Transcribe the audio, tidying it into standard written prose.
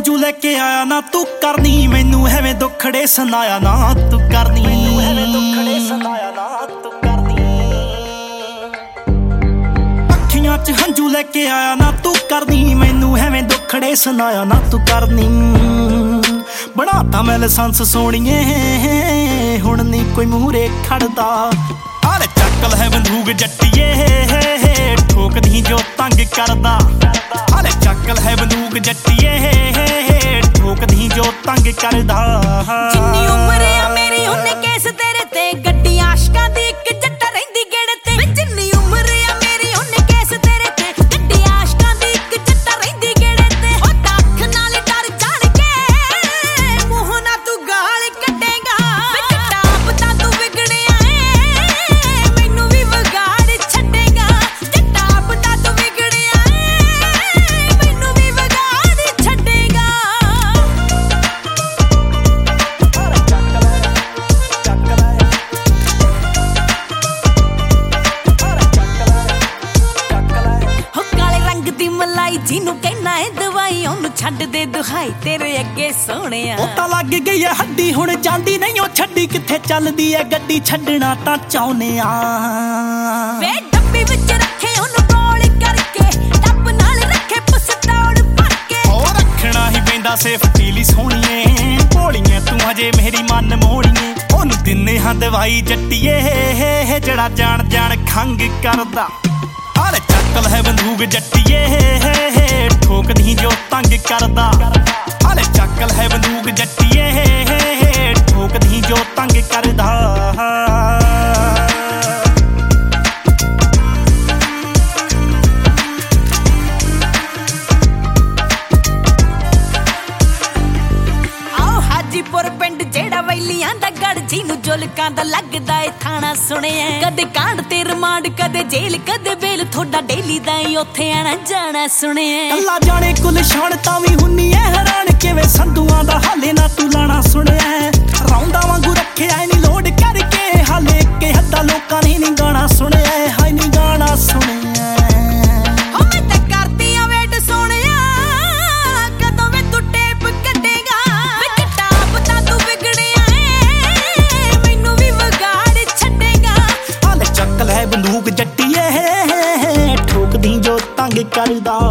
ਹੰਝੂ ਲੈ ਕੇ ਆਇਆ ਨਾ ਤੂੰ ਕਰਨੀ ਮੈਨੂੰ ਐਵੇਂ ਦੁੱਖੜੇ ਸੁਣਾਇਆ ਨਾ ਤੂੰ ਕਰਨੀ ਮੈਨੂੰ ਐਵੇਂ ਦੁੱਖੜੇ ਸੁਣਾਇਆ ਨਾ ਤੂੰ ਕਰਨੀ ਅੱਖੀਆਂ 'ਚ ਹੰਝੂ ਲੈ ਕੇ ਆਇਆ ਨਾ ਤੂੰ ਕਰਨੀ ਮੈਨੂੰ ਐਵੇਂ ਦੁੱਖੜੇ ਸੁਣਾਇਆ ਨਾ ਤੂੰ ਕਰਨੀ ਬਣਾਤਾ ਮੈਂ ਲਾਇਸੈਂਸ ਸੋਹਣੀਏ ਹੁਣ ਨਹੀਂ ਕੋਈ ਮੂਹਰੇ ਖੜਦਾ ਆਲੇ ਚੱਕਲ ਹੈ ਬੰਦੂਕ ਜੱਟੀਏ ਠੋਕਦੀ ਜੋ ਤੰਗ ਕਰਦਾ ਆਲੇ ਚੱਕਲ ਹੈ ਬੰਦੂਕ ਜੱਟੀਏ ਠੋਕਦੀ ਜੋ ਤੰਗ ਕਰਦਾ ਜਿੰਨੀ ਉਮਰ ਆ ਮੇਰੀ ਉਹਨੇ ਕੇਸ ਤੇਰੇ ਤੇ ਗੱਡੀ ਆਸ਼ਕਾਂ ਦੀ ਇੱਕ ਜੱਟ ਰਹਿੰਦੀ ਗੇੜੇ ਤੇ ਜਿੰਨੀ ਉਮਰ ਆ ਮੇਰੀ ਉਹਨੇ ਕੇਸ ਤੇਰੇ ਤੇ ਗੱਡੀ ਆਸ਼ਕਾਂ ਦੀ ਇੱਕ ਜੱਟ ਰਹਿੰਦੀ ਗੇੜੇ ਤੇ ਉਹ ਤਾਂ ਅੱਖ ਨਾਲ ਡਰ ਜਾਣ ਕੇ ਮੂੰਹ ਨਾ ਤੂੰ ਗਾਲ ਕੱਢੇਗਾ ਜੱਟਾ ਪਤਾ ਤੂੰ ਵਿਗੜਿਆ ਏ ਮੈਨੂੰ ਵੀ ਵਿਗਾੜ ਛੱਡੇਗਾ ਜੱਟਾ ਪਤਾ ਤੂੰ ਵਿਗੜਿਆ ਏ ਮੈਨੂੰ ਵੀ ਵਿਗਾੜ ਛੱਡੇਗਾ ਮਲਾਈ ਜਿਹਨੂੰ ਕਹਿਣਾ ਏ ਦਵਾਈ ਉਹਨੂੰ ਛੱਡ ਦੇ ਦੁਹਾਈ ਤੇਰੇ ਅੱਗੇ ਸੋਹਣਿਆ ਉਹ ਤਾਂ ਲੱਗ ਗਈ ਐ ਹੱਡੀ ਹੁਣ ਜਾਂਦੀ ਨਹੀਂ ਉਹ ਛੱਡੀ ਕਿੱਥੇ ਚੱਲਦੀ ਐ ਗੱਡੀ ਛੱਡਣਾ ਤਾਂ ਚਾਹੁੰਨੇ ਆ ਵੇ ਡੱਬੀ ਵਿੱਚ ਰੱਖੇ ਉਹਨੂੰ ਕੋਲ ਕਰਕੇ ਡੱਬ ਨਾਲ ਰੱਖੇ ਪਿਸਤੌਲ ਭਰ ਕੇ ਉਹ ਰੱਖਣਾ ਹੀ ਪੈਂਦਾ ਸੇਫਟੀ ਲਈ ਸੋਹਣੀਏ ਭੋਲੀਏ ਤੂੰ ਹਜੇ ਮੇਰੀ ਮਨ ਮੋੜੀਏ ਉਹਨੂੰ ਦਿੰਨੇ ਹਾਂ ਦਵਾਈ ਜੱਟੀਏ ਜਿਹੜਾ ਜਾਣ ਜਾਣ ਖੰਗ ਕਰਦਾ ਆਲੇ ਚੱਕਲ ਹੈ ਬੰਦੂਕ ਜੱਟੀਏ ਠੋਕਦੀ ਜੋ ਤੰਗ ਕਰਦਾ ਆਲੇ ਚੱਕਲ ਹੈ ਬੰਦੂਕ ਜੱਟੀਏ ਠੋਕਦੀ ਜੋ ਤੰਗ ਕਰਦਾ ਹਾਜੀਪੁਰ ਪਿੰਡ ਜਿਹੜਾ ਵੈਲੀਆਂ ਦਾ ਗੜ ਜਿਹਨੂੰ ਜੁਲਕਾਂ ਦਾ ਲੱਗਦਾ ਏ ਥਾਣਾ ਸੁਣਿਆ ਕਦੇ ਕਾਂਡ ਤੇ ਰਿਮਾਂਡ ਕਦੇ ਜੇਲ੍ਹ ਕਦੇ ਬੇਲ ਥੋੜਾ ਡੇਲੀ ਦਾ ਹੀ ਉੱਥੇ ਆਣਾ ਜਾਣਾ ਸੁਣਿਆ ਕੱਲਾ ਜਾਣੇ ਗੁਲਸ਼ਾਨ ਤਾਂ ਵੀ ਹੁੰਨੀ ਐ ਹੈਰਾਨ ਕਿਵੇਂ ਸੰਧੂਆਂ ਦਾ ਹਾਲੇ ਨਾ ਤੂੰ ਲਾਣਾ ਸੁਣਿਆ ਰੌਂਦਾ ਵਾਂਗੂ ਰੱਖਿਆ ਨਹੀਂ ਲੋਡ ਕਰਕੇ ਹਾਲੇ ਕਿ ਹੱਦਾਂ ਲੋਕਾਂ ਨੇ ਨਹੀਂ ਗਾਣਾ ਸੁਣਿਆ ਹਾਏ ਨਹੀਂ ਗਾਣਾ ਸੁਣਿਆ ਬੰਦੂਕ ਜੱਟੀਏ ਠੋਕਦੀ ਜੋ ਤੰਗ ਕਰਦਾ